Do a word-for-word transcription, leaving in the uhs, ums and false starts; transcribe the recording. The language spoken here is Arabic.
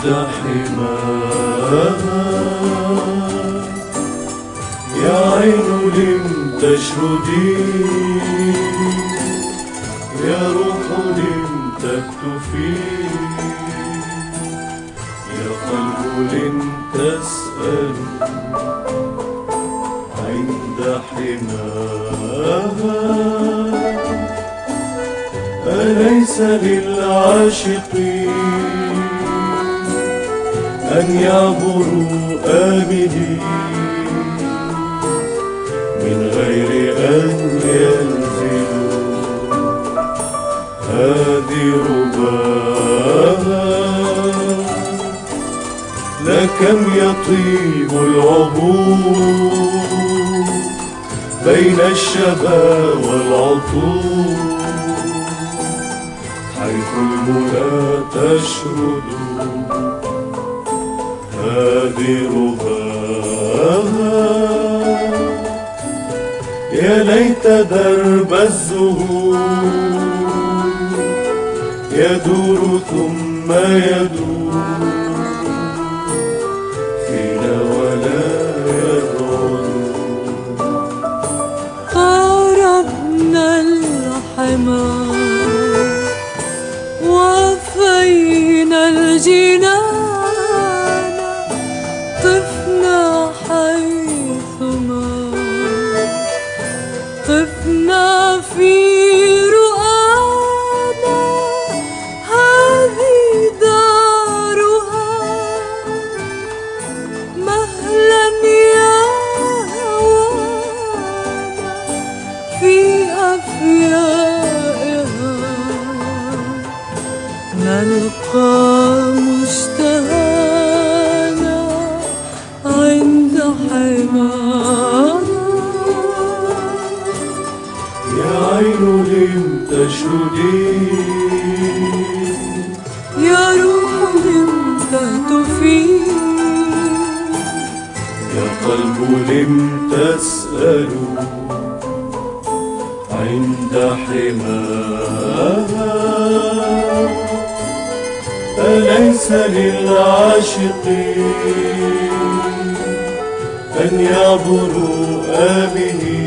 حماها. يا عين لم تشردي، يا روح لم تكتفي، يا قلب لم تسأل عند حماها. أليس للعاشقين أن يعبروا آمنين من غير أن ينزلوا هذه رباها؟ لكم يطيب العبور بين الشباب والعطور، حيث المنى تشرد هذه رباها. يا ليت درب الزهور يدور ثم يدور فينا ولا يدعو. قاربنا الحمى وفينا الجنان، طفنا حيثما طفنا في رؤانا. هذه دارها مهلا يا هوانا في أفيائها، نلقى مشتهانا عند حماها. يا عين لم تشردي، يا روح لم تهتفي، يا قلب لم تسأل عند حماها. أليس للعاشقين أن يعبروا آمنين